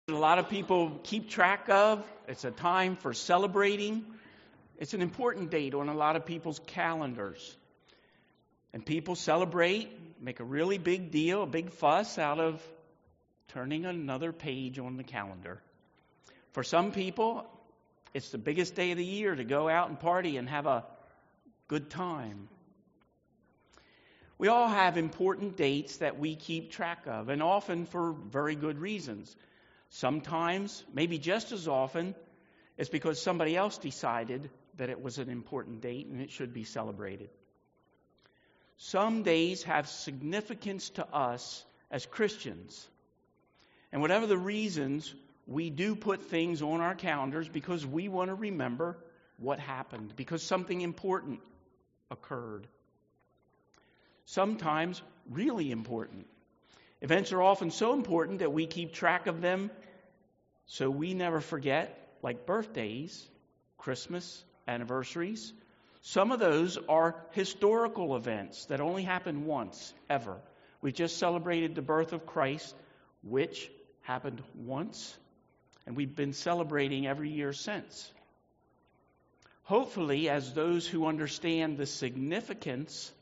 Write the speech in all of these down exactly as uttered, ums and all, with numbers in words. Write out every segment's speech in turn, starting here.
A lot of people keep track of. It's a time for celebrating. It's an important date on a lot of people's calendars. And people celebrate, make a really big deal, a big fuss out of turning another page on the calendar. For some people, it's the biggest day of the year to go out and party and have a good time. We all have important dates that we keep track of, and often for very good reasons. Sometimes, maybe just as often, it's because somebody else decided that it was an important date and it should be celebrated. Some days have significance to us as Christians. And whatever the reasons, we do put things on our calendars because we want to remember what happened, because something important occurred. Sometimes really important. Events are often so important that we keep track of them so we never forget, like birthdays, Christmas, anniversaries. Some of those are historical events that only happen once, ever. We just celebrated the birth of Christ, which happened once, and we've been celebrating every year since. Hopefully, as those who understand the significance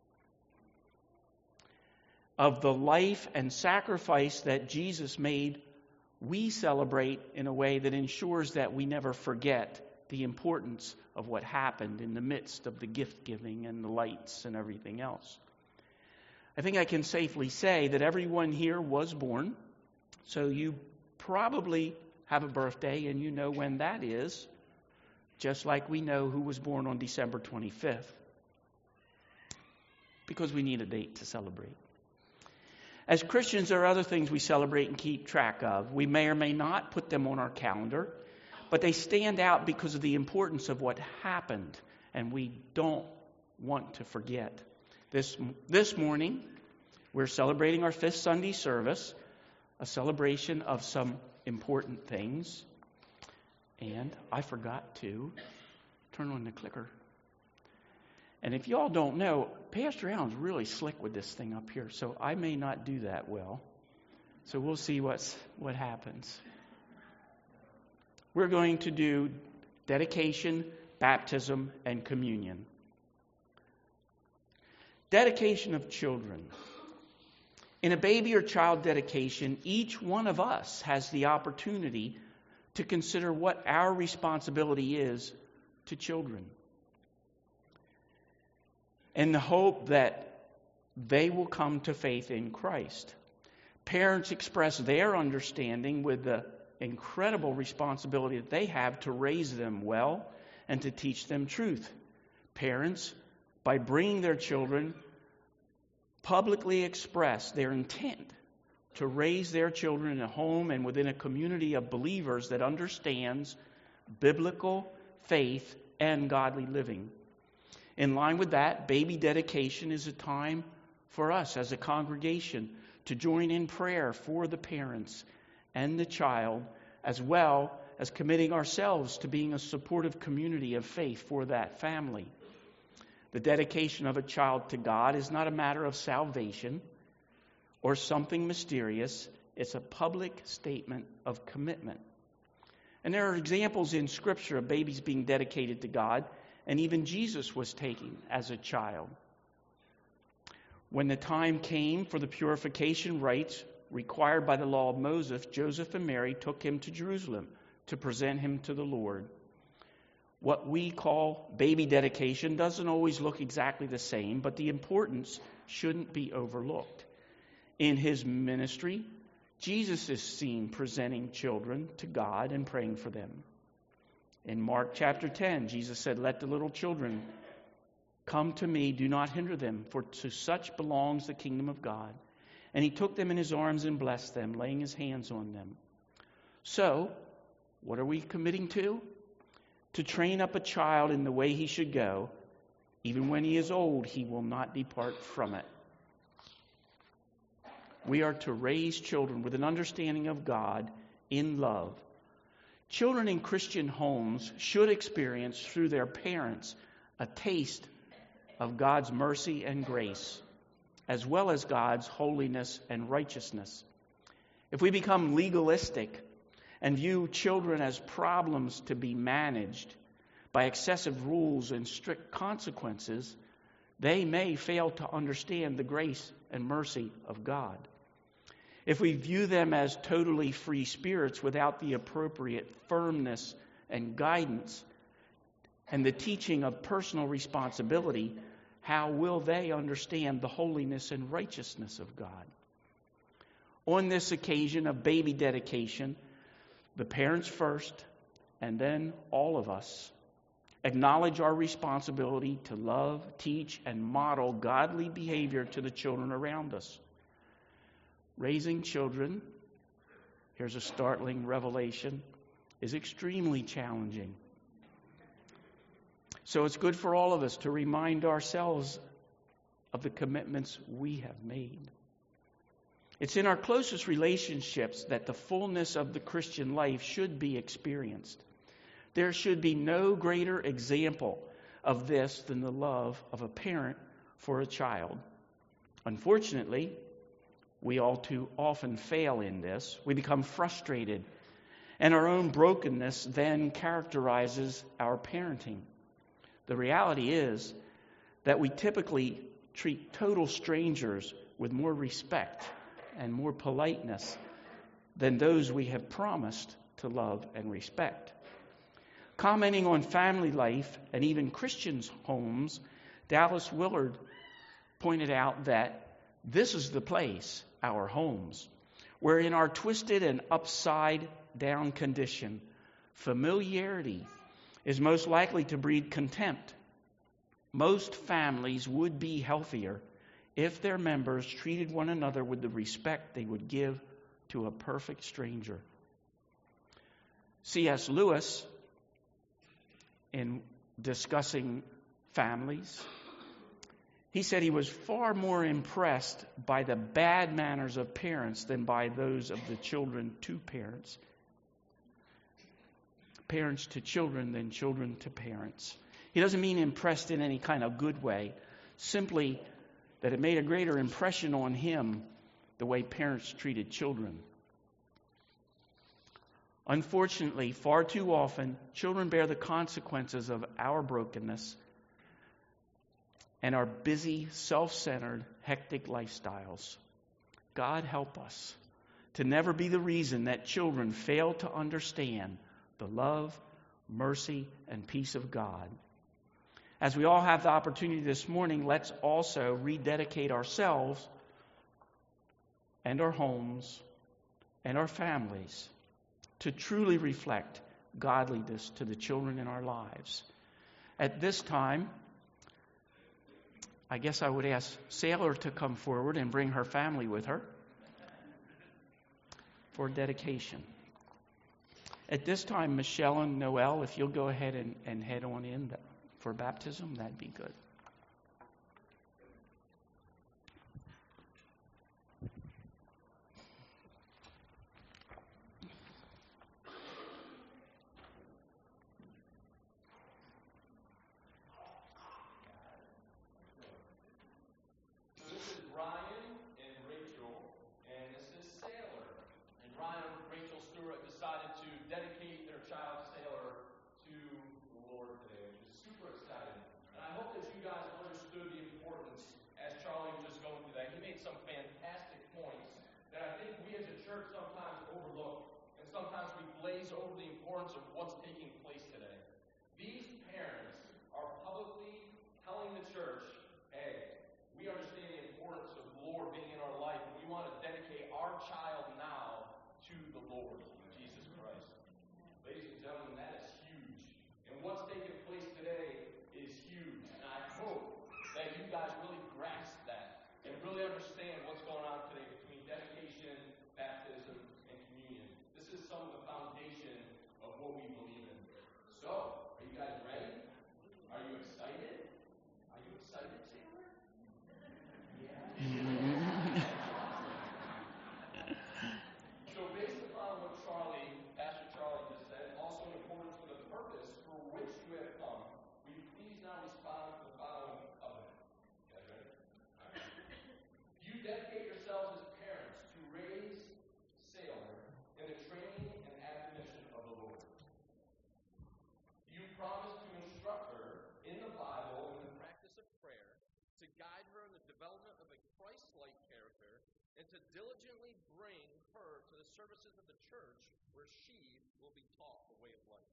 of the life and sacrifice that Jesus made, we celebrate in a way that ensures that we never forget the importance of what happened in the midst of the gift giving and the lights and everything else. I think I can safely say that everyone here was born, so you probably have a birthday and you know when that is, just like we know who was born on December twenty-fifth, because we need a date to celebrate. As Christians, there are other things we celebrate and keep track of. We may or may not put them on our calendar, but they stand out because of the importance of what happened, and we don't want to forget. This, this morning, we're celebrating our fifth Sunday service, a celebration of some important things. And I forgot to turn on the clicker. And if y'all don't know, Pastor Allen's really slick with this thing up here, so I may not do that well. So we'll see what's what happens. We're going to do dedication, baptism, and communion. Dedication of children. In a baby or child dedication, each one of us has the opportunity to consider what our responsibility is to children, in the hope that they will come to faith in Christ. Parents express their understanding with the incredible responsibility that they have to raise them well and to teach them truth. Parents, by bringing their children, publicly express their intent to raise their children in a home and within a community of believers that understands biblical faith and godly living. In line with that, baby dedication is a time for us as a congregation to join in prayer for the parents and the child, as well as committing ourselves to being a supportive community of faith for that family. The dedication of a child to God is not a matter of salvation or something mysterious. It's a public statement of commitment. And there are examples in Scripture of babies being dedicated to God, and even Jesus was taken as a child. When the time came for the purification rites required by the law of Moses, Joseph and Mary took him to Jerusalem to present him to the Lord. What we call baby dedication doesn't always look exactly the same, but the importance shouldn't be overlooked. In his ministry, Jesus is seen presenting children to God and praying for them. In Mark chapter ten, Jesus said, "Let the little children come to me, do not hinder them, for to such belongs the kingdom of God." And he took them in his arms and blessed them, laying his hands on them. So, what are we committing to? To train up a child in the way he should go. Even when he is old, he will not depart from it. We are to raise children with an understanding of God in love. Children in Christian homes should experience through their parents a taste of God's mercy and grace, as well as God's holiness and righteousness. If we become legalistic and view children as problems to be managed by excessive rules and strict consequences, they may fail to understand the grace and mercy of God. If we view them as totally free spirits without the appropriate firmness and guidance and the teaching of personal responsibility, how will they understand the holiness and righteousness of God? On this occasion of baby dedication, the parents first, and then all of us, acknowledge our responsibility to love, teach, and model godly behavior to the children around us. Raising children, here's a startling revelation, is extremely challenging. So it's good for all of us to remind ourselves of the commitments we have made. It's in our closest relationships that the fullness of the Christian life should be experienced. There should be no greater example of this than the love of a parent for a child. Unfortunately, we all too often fail in this. We become frustrated, and our own brokenness then characterizes our parenting. The reality is that we typically treat total strangers with more respect and more politeness than those we have promised to love and respect. Commenting on family life and even Christians' homes, Dallas Willard pointed out that this is the place, our homes, where in our twisted and upside down condition, familiarity is most likely to breed contempt. Most families would be healthier if their members treated one another with the respect they would give to a perfect stranger. C S Lewis, in discussing families, he said he was far more impressed by the bad manners of parents than by those of the children to parents. Parents to children than children to parents. He doesn't mean impressed in any kind of good way, simply that it made a greater impression on him the way parents treated children. Unfortunately, far too often, children bear the consequences of our brokenness and our busy, self-centered, hectic lifestyles. God help us to never be the reason that children fail to understand the love, mercy, and peace of God. As we all have the opportunity this morning, let's also rededicate ourselves and our homes and our families to truly reflect godliness to the children in our lives. At this time, I guess I would ask Sailor to come forward and bring her family with her for dedication. At this time, Michelle and Noel, if you'll go ahead and, and head on in for baptism, that'd be good. Child Sailor to the Lord today, which is super exciting. And I hope that you services of the church where she will be taught the way of life?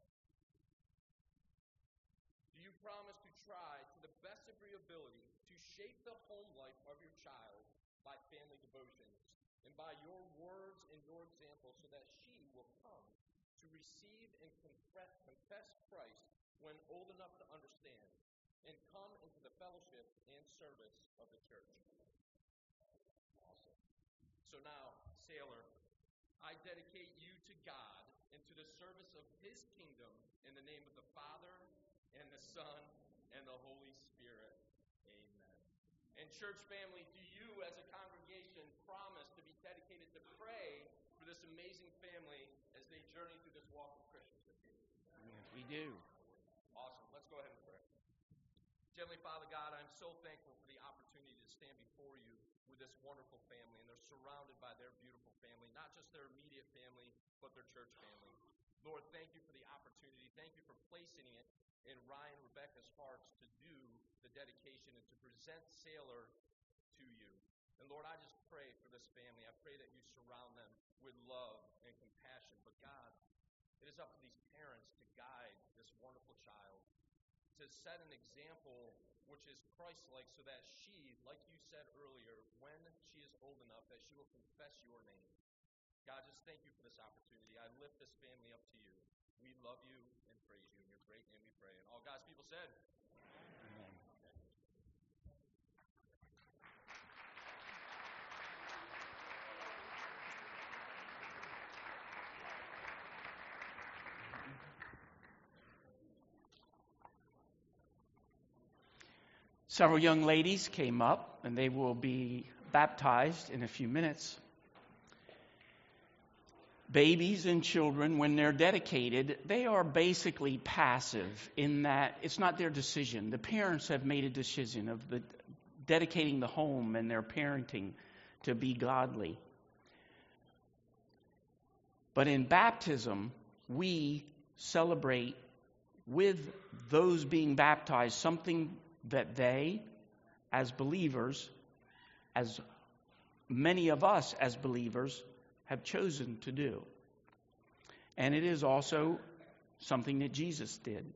Do you promise to try to the best of your ability to shape the home life of your child by family devotions and by your words and your example so that she will come to receive and confess, confess Christ when old enough to understand and come into the fellowship and service of the church? Awesome. So now, Sailor, I dedicate you to God and to the service of His kingdom in the name of the Father and the Son and the Holy Spirit. Amen. And church family, do you as a congregation promise to be dedicated to pray for this amazing family as they journey through this walk of Christianship? Yes, we do. Awesome. Let's go ahead and pray. Heavenly Father God, I'm so thankful for the opportunity to stand before you with this wonderful family, and they're surrounded by their beautiful family, not just their immediate family, but their church family. Lord, thank you for the opportunity. Thank you for placing it in Ryan and Rebecca's hearts to do the dedication and to present Sailor to you. And Lord, I just pray for this family. I pray that you surround them with love and compassion. But God, it is up to these parents to guide this wonderful child, to set an example which is Christ-like so that she, like you said earlier, when she is old enough, that she will confess your name. God, just thank you for this opportunity. I lift this family up to you. We love you and praise you. In your great name we pray. And all God's people said, Amen. Several young ladies came up, and they will be baptized in a few minutes. Babies and children, when they're dedicated, they are basically passive in that it's not their decision. The parents have made a decision of the, dedicating the home and their parenting to be godly. But in baptism, we celebrate with those being baptized something that they, as believers, as many of us as believers, have chosen to do. And it is also something that Jesus did.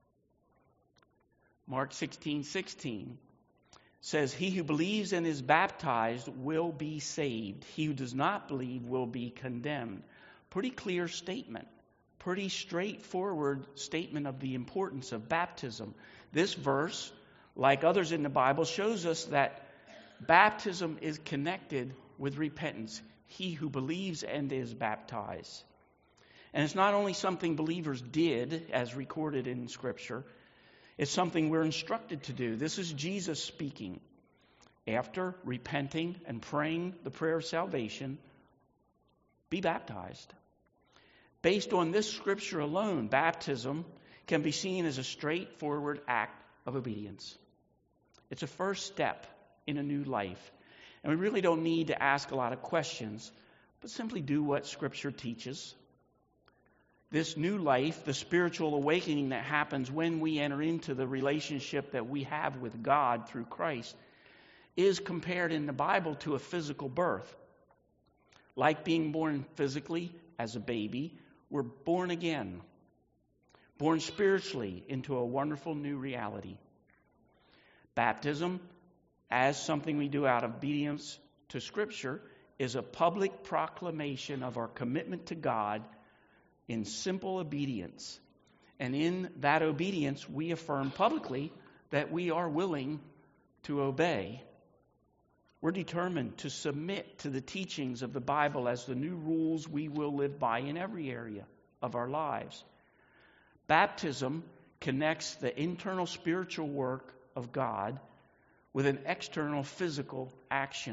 Mark sixteen sixteen says, "He who believes and is baptized will be saved. He who does not believe will be condemned." Pretty clear statement. Pretty straightforward statement of the importance of baptism. This verse, like others in the Bible, shows us that baptism is connected with repentance. He who believes and is baptized. And it's not only something believers did, as recorded in Scripture. It's something we're instructed to do. This is Jesus speaking. After repenting and praying the prayer of salvation, be baptized. Based on this Scripture alone, baptism can be seen as a straightforward act of obedience. It's a first step in a new life. And we really don't need to ask a lot of questions, but simply do what Scripture teaches. This new life, the spiritual awakening that happens when we enter into the relationship that we have with God through Christ, is compared in the Bible to a physical birth. Like being born physically as a baby, we're born again, born spiritually into a wonderful new reality. Baptism, as something we do out of obedience to Scripture, is a public proclamation of our commitment to God in simple obedience. And in that obedience, we affirm publicly that we are willing to obey. We're determined to submit to the teachings of the Bible as the new rules we will live by in every area of our lives. Baptism connects the internal spiritual work of God with an external physical action.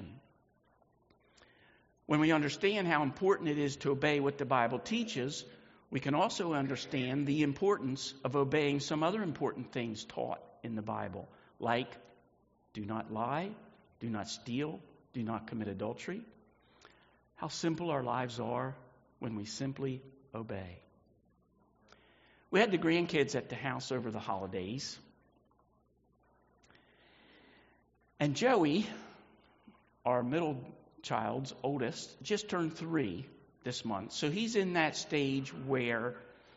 When we understand how important it is to obey what the Bible teaches, we can also understand the importance of obeying some other important things taught in the Bible, like do not lie, do not steal, do not commit adultery. How simple our lives are when we simply obey. We had the grandkids at the house over the holidays. And Joey, our middle child's oldest, just turned three this month. So he's in that stage where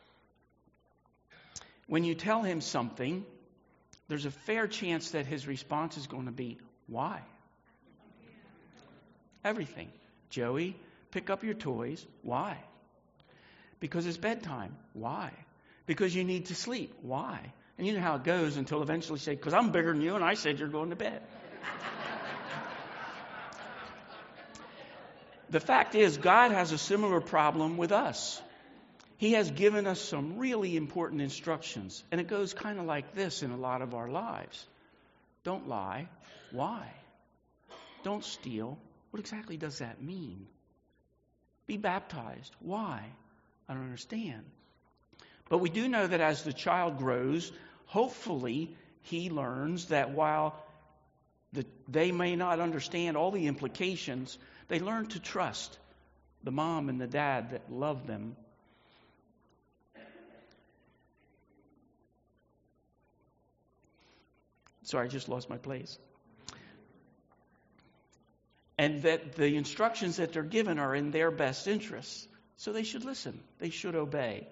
when you tell him something, there's a fair chance that his response is going to be, why? Everything. Joey, pick up your toys. Why? Because it's bedtime. Why? Because you need to sleep. Why? And you know how it goes until eventually you say, because I'm bigger than you and I said you're going to bed. The fact is, God has a similar problem with us. He has given us some really important instructions. And it goes kind of like this in a lot of our lives. Don't lie. Why? Don't steal. What exactly does that mean? Be baptized. Why? I don't understand. But we do know that as the child grows, hopefully he learns that while the, they may not understand all the implications, they learn to trust the mom and the dad that love them. Sorry, I just lost my place. And that the instructions that they're given are in their best interests. So they should listen. They should obey.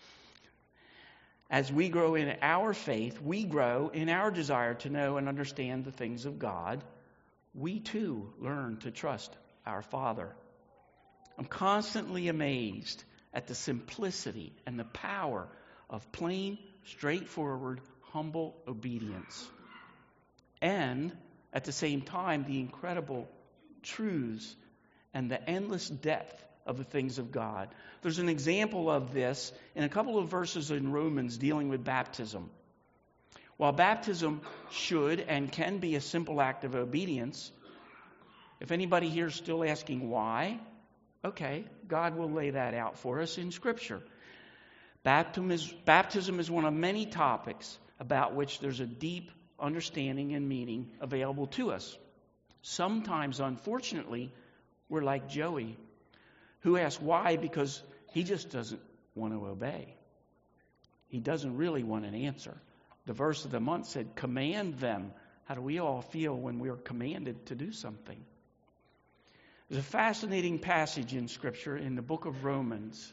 As we grow in our faith, we grow in our desire to know and understand the things of God. We too learn to trust our Father. I'm constantly amazed at the simplicity and the power of plain, straightforward, humble obedience. And at the same time, the incredible truths and the endless depth of the things of God. There's an example of this in a couple of verses in Romans dealing with baptism. While baptism should and can be a simple act of obedience, if anybody here is still asking why, okay, God will lay that out for us in Scripture. Baptism is, baptism is one of many topics about which there's a deep understanding and meaning available to us. Sometimes, unfortunately, we're like Joey, who asks why because he just doesn't want to obey. He doesn't really want an answer. The verse of the month said, command them. How do we all feel when we are commanded to do something? There's a fascinating passage in Scripture in the book of Romans.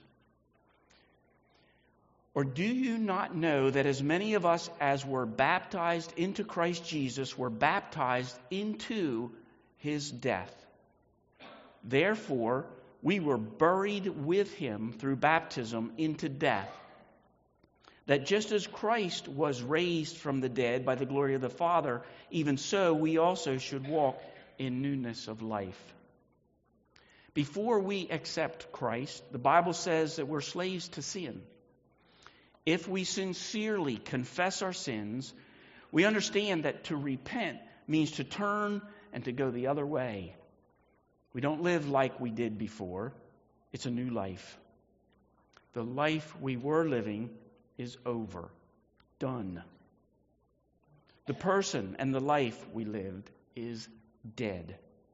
Or do you not know that as many of us as were baptized into Christ Jesus were baptized into his death? Therefore, we were buried with him through baptism into death, that just as Christ was raised from the dead by the glory of the Father, even so we also should walk in newness of life. Before we accept Christ, the Bible says that we're slaves to sin. If we sincerely confess our sins, we understand that to repent means to turn and to go the other way. We don't live like we did before. It's a new life. The life we were living is over. Done. The person and the life we lived is dead.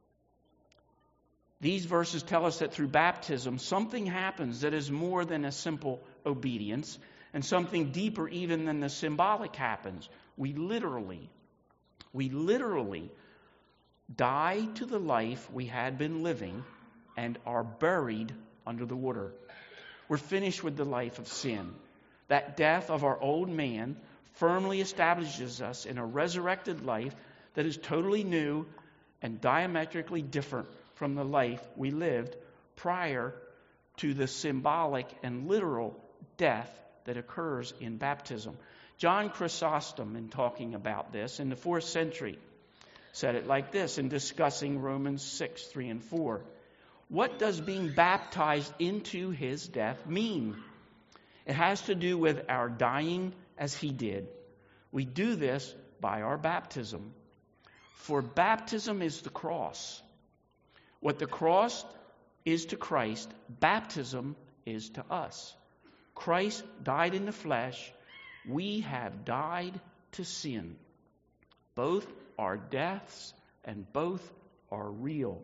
These verses tell us that through baptism, something happens that is more than a simple obedience, and something deeper even than the symbolic happens. We literally, we literally die to the life we had been living and are buried under the water. We're finished with the life of sin. That death of our old man firmly establishes us in a resurrected life that is totally new and diametrically different from the life we lived prior to the symbolic and literal death that occurs in baptism. John Chrysostom, in talking about this in the fourth century, said it like this in discussing Romans six, three, and four. What does being baptized into his death mean? It has to do with our dying as he did. We do this by our baptism. For baptism is the cross. What the cross is to Christ, baptism is to us. Christ died in the flesh. We have died to sin. Both are deaths and both are real.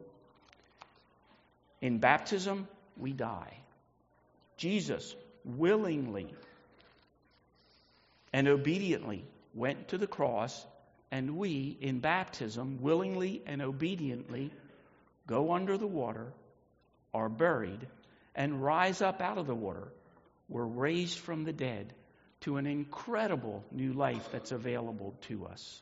In baptism, we die. Jesus willingly and obediently went to the cross, and we, in baptism, willingly and obediently go under the water, are buried, and rise up out of the water, we're raised from the dead to an incredible new life that's available to us.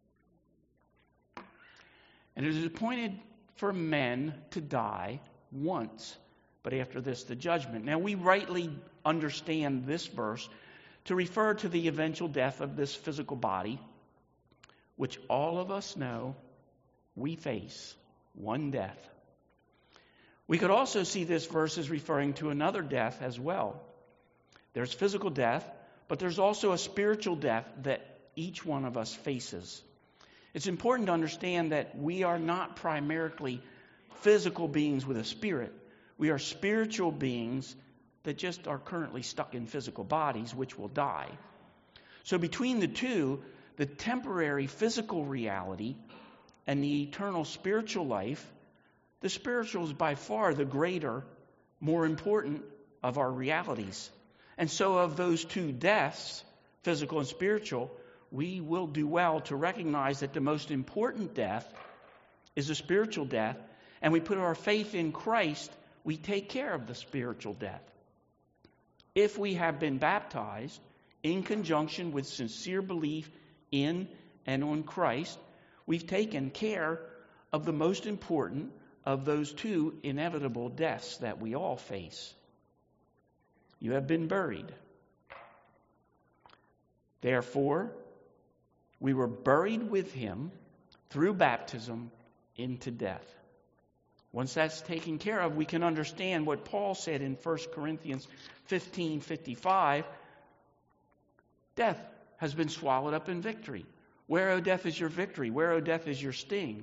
And it is appointed for men to die once, but after this the judgment. Now we rightly understand this verse to refer to the eventual death of this physical body, which all of us know we face one death. We could also see this verse as referring to another death as well. There's physical death, but there's also a spiritual death that each one of us faces. It's important to understand that we are not primarily physical beings with a spirit. We are spiritual beings that just are currently stuck in physical bodies, which will die. So between the two, the temporary physical reality and the eternal spiritual life, the spiritual is by far the greater, more important of our realities. And so of those two deaths, physical and spiritual, we will do well to recognize that the most important death is a spiritual death, and we put our faith in Christ, we take care of the spiritual death. If we have been baptized in conjunction with sincere belief in and on Christ, we've taken care of the most important of those two inevitable deaths that we all face. You have been buried. Therefore, we were buried with him through baptism into death. Once that's taken care of, we can understand what Paul said in First Corinthians fifteen fifty-five. Death has been swallowed up in victory. Where, O death, is your victory? Where, O death, is your sting?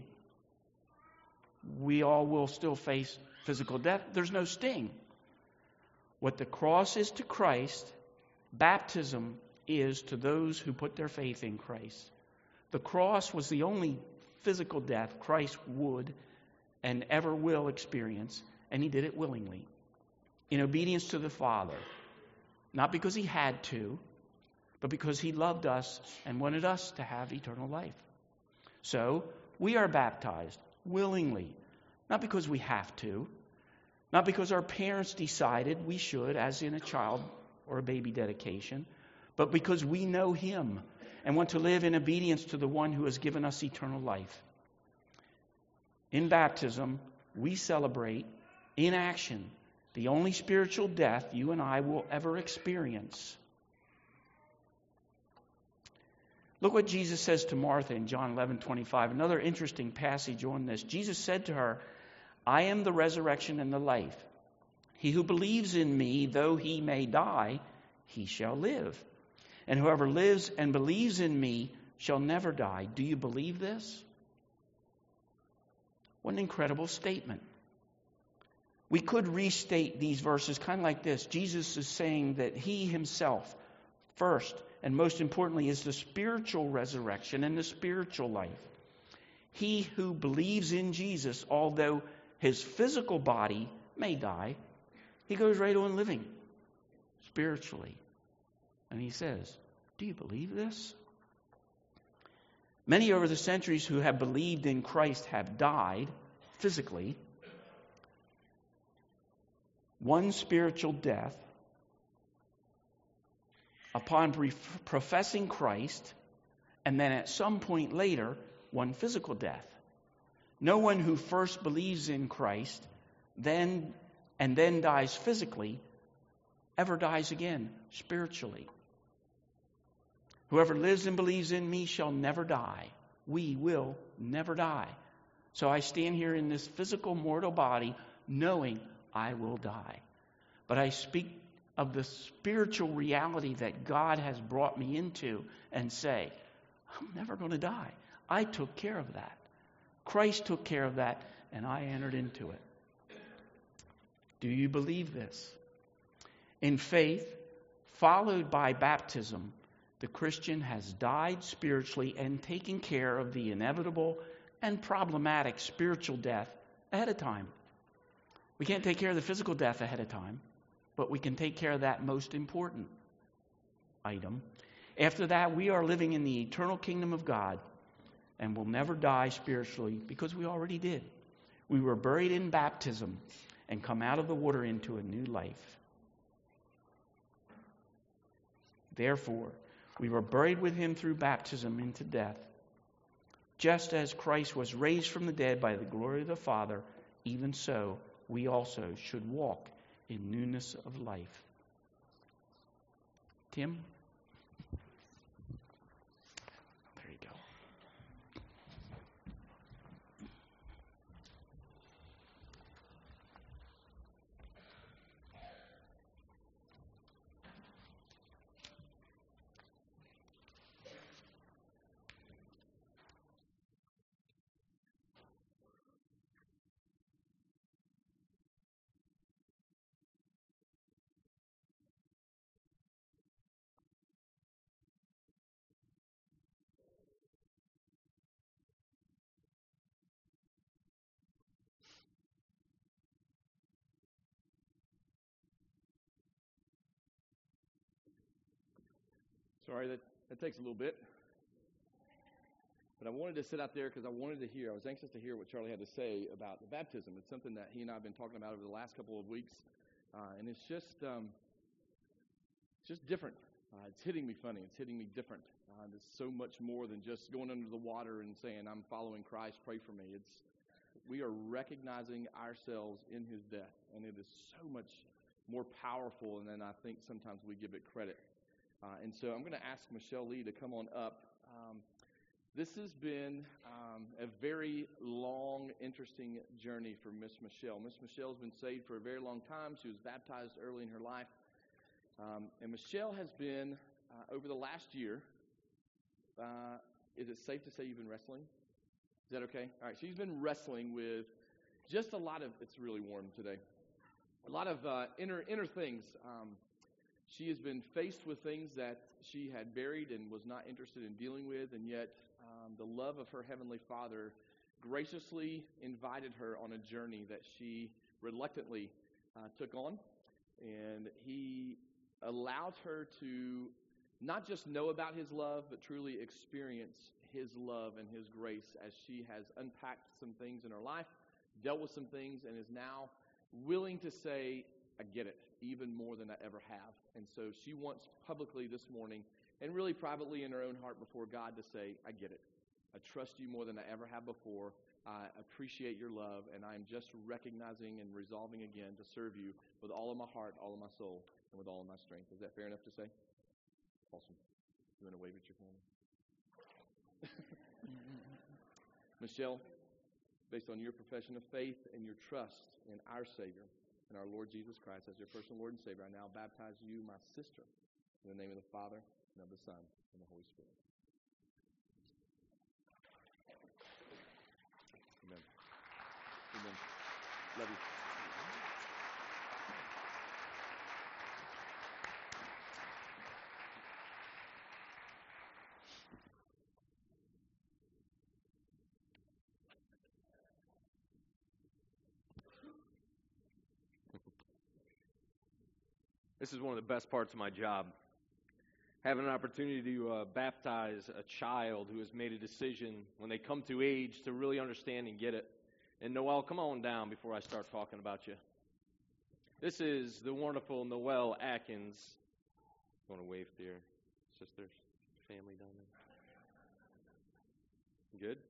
We all will still face physical death. There's no sting. What the cross is to Christ, baptism is to those who put their faith in Christ. The cross was the only physical death Christ would and ever will experience, and he did it willingly, in obedience to the Father. Not because he had to, but because he loved us and wanted us to have eternal life. So, we are baptized willingly, not because we have to, not because our parents decided we should, as in a child or a baby dedication, but because we know him and want to live in obedience to the one who has given us eternal life. In baptism, we celebrate in action the only spiritual death you and I will ever experience. Look what Jesus says to Martha in John eleven twenty-five. Another interesting passage on this. Jesus said to her, I am the resurrection and the life. He who believes in me, though he may die, he shall live. And whoever lives and believes in me shall never die. Do you believe this? What an incredible statement. We could restate these verses kind of like this. Jesus is saying that he himself, first and most importantly, is the spiritual resurrection and the spiritual life. He who believes in Jesus, although his physical body may die, he goes right on living spiritually. And he says, do you believe this? Many over the centuries who have believed in Christ have died physically. One spiritual death upon professing Christ, and then at some point later, one physical death. No one who first believes in Christ then and then dies physically ever dies again spiritually. Whoever lives and believes in me shall never die. We will never die. So I stand here in this physical mortal body knowing I will die. But I speak of the spiritual reality that God has brought me into and say, I'm never going to die. I took care of that. Christ took care of that, and I entered into it. Do you believe this? In faith, followed by baptism, the Christian has died spiritually and taken care of the inevitable and problematic spiritual death ahead of time. We can't take care of the physical death ahead of time, but we can take care of that most important item. After that, we are living in the eternal kingdom of God and will never die spiritually because we already did. We were buried in baptism, and come out of the water into a new life. Therefore, we were buried with him through baptism into death, just as Christ was raised from the dead by the glory of the Father, even so we also should walk in newness of life. Tim? There you go. Sorry, that, that takes a little bit. But I wanted to sit out there because I wanted to hear, I was anxious to hear what Charlie had to say about the baptism. It's something that he and I have been talking about over the last couple of weeks. Uh, and it's just um, it's just different. Uh, it's hitting me funny. It's hitting me different. Uh, it's so much more than just going under the water and saying, I'm following Christ, pray for me. It's we are recognizing ourselves in his death. And it is so much more powerful than I think sometimes we give it credit. Uh, and so I'm going to ask Michelle Lee to come on up. Um, this has been um, a very long, interesting journey for Miss Michelle. Miss Michelle's been saved for a very long time. She was baptized early in her life. Um, and Michelle has been, uh, over the last year, uh, is it safe to say you've been wrestling? Is that okay? All right, she's been wrestling with just a lot of, it's really warm today, a lot of uh, inner inner things. Um, She has been faced with things that she had buried and was not interested in dealing with, and yet um, the love of her Heavenly Father graciously invited her on a journey that she reluctantly uh, took on. And he allowed her to not just know about his love, but truly experience his love and his grace as she has unpacked some things in her life, dealt with some things, and is now willing to say, I get it, even more than I ever have. And so she wants publicly this morning, and really privately in her own heart before God, to say, I get it. I trust you more than I ever have before. I appreciate your love, and I'm just recognizing and resolving again to serve you with all of my heart, all of my soul, and with all of my strength. Is that fair enough to say? Awesome. You want to wave at your family? Michelle, based on your profession of faith and your trust in our Savior and our Lord Jesus Christ as your personal Lord and Savior, I now baptize you, my sister, in the name of the Father, and of the Son, and the Holy Spirit. Amen. Amen. Love you. This is one of the best parts of my job. Having an opportunity to uh, baptize a child who has made a decision when they come to age to really understand and get it. And Noel, come on down before I start talking about you. This is the wonderful Noel Atkins. You want to wave to your sisters, family down there? Good?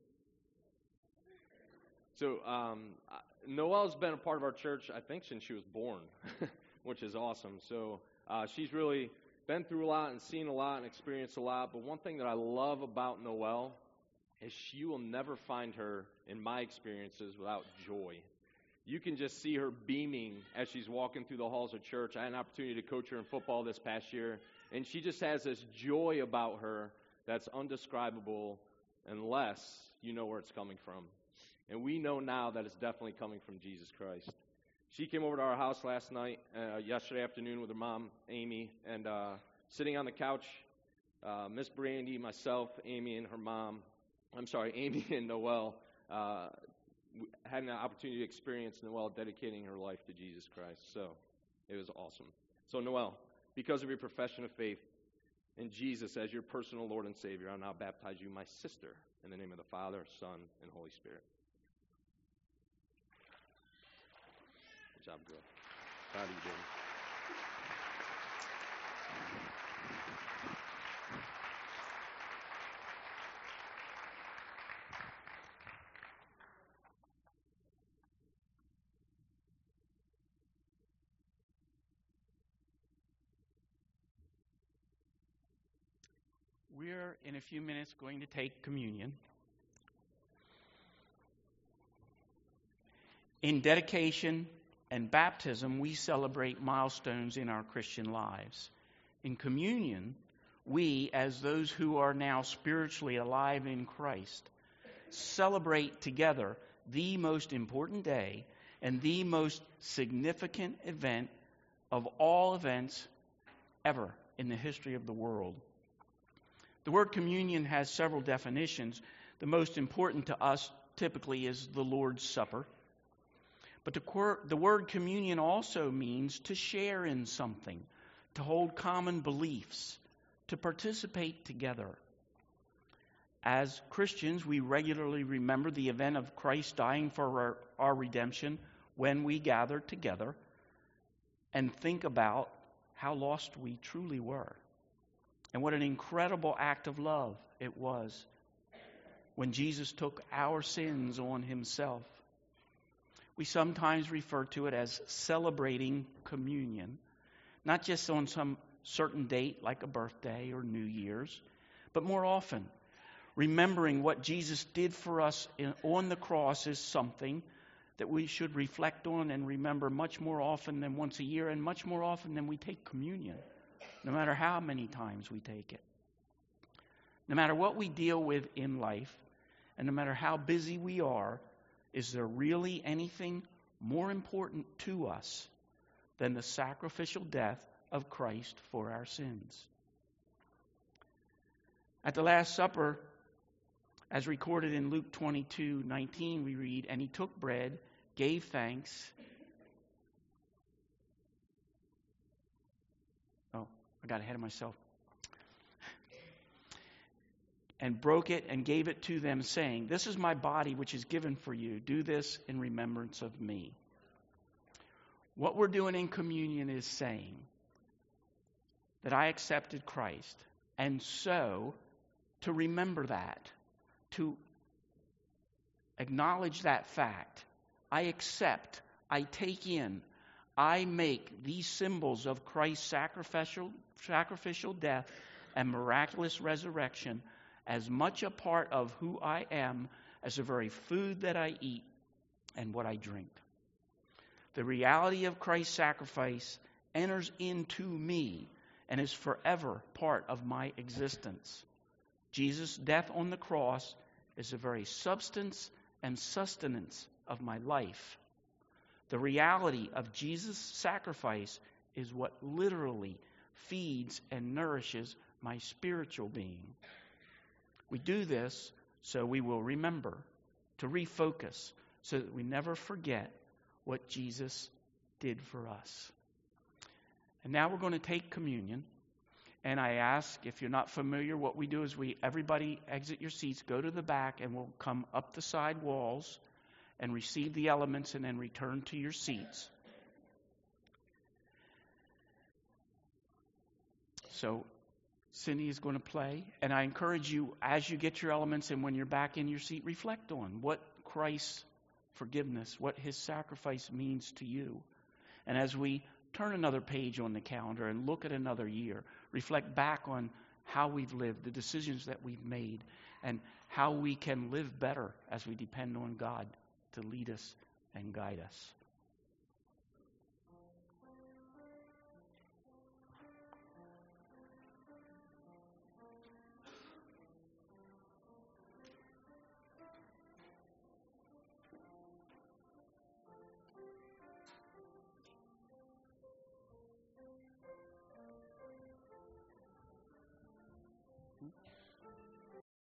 So um, Noel's been a part of our church, I think, since she was born. Which is awesome. So uh, she's really been through a lot and seen a lot and experienced a lot. But one thing that I love about Noelle is she will never find her, in my experiences, without joy. You can just see her beaming as she's walking through the halls of church. I had an opportunity to coach her in football this past year, and she just has this joy about her that's undescribable unless you know where it's coming from. And we know now that it's definitely coming from Jesus Christ. She came over to our house last night, uh, yesterday afternoon with her mom, Amy, and uh, sitting on the couch, uh, Miss Brandy, myself, Amy, and her mom, I'm sorry, Amy and Noelle, uh, had an opportunity to experience Noelle dedicating her life to Jesus Christ. So it was awesome. So Noelle, because of your profession of faith in Jesus as your personal Lord and Savior, I now baptize you, my sister, in the name of the Father, Son, and Holy Spirit. job, girl. Proud of you, baby. We're, in a few minutes, going to take communion. In dedication and baptism, we celebrate milestones in our Christian lives. In communion, we, as those who are now spiritually alive in Christ, celebrate together the most important day and the most significant event of all events ever in the history of the world. The word communion has several definitions. The most important to us typically is the Lord's Supper. But the, quor- the word communion also means to share in something, to hold common beliefs, to participate together. As Christians, we regularly remember the event of Christ dying for our, our redemption when we gather together and think about how lost we truly were. And what an incredible act of love it was when Jesus took our sins on himself. We sometimes refer to it as celebrating communion, not just on some certain date like a birthday or New Year's, but more often, remembering what Jesus did for us in, on the cross is something that we should reflect on and remember much more often than once a year and much more often than we take communion. No matter how many times we take it. No matter what we deal with in life, and no matter how busy we are, is there really anything more important to us than the sacrificial death of Christ for our sins? At the Last Supper, as recorded in Luke twenty-two nineteen, we read, "And he took bread, gave thanks." I got ahead of myself. "And broke it and gave it to them, saying, 'This is my body which is given for you. Do this in remembrance of me.'" What we're doing in communion is saying that I accepted Christ. And so, to remember that, to acknowledge that fact, I accept, I take in, I make these symbols of Christ's sacrificial, sacrificial death and miraculous resurrection as much a part of who I am as the very food that I eat and what I drink. The reality of Christ's sacrifice enters into me and is forever part of my existence. Jesus' death on the cross is the very substance and sustenance of my life. The reality of Jesus' sacrifice is what literally feeds and nourishes my spiritual being. We do this so we will remember, to refocus, so that we never forget what Jesus did for us. And now we're going to take communion. And I ask, if you're not familiar, what we do is we everybody exit your seats, go to the back, and we'll come up the side walls and receive the elements and then return to your seats. So Cindy is going to play, and I encourage you, as you get your elements and when you're back in your seat, reflect on what Christ's forgiveness, what his sacrifice means to you. And as we turn another page on the calendar and look at another year, reflect back on how we've lived, the decisions that we've made, and how we can live better as we depend on God to lead us and guide us.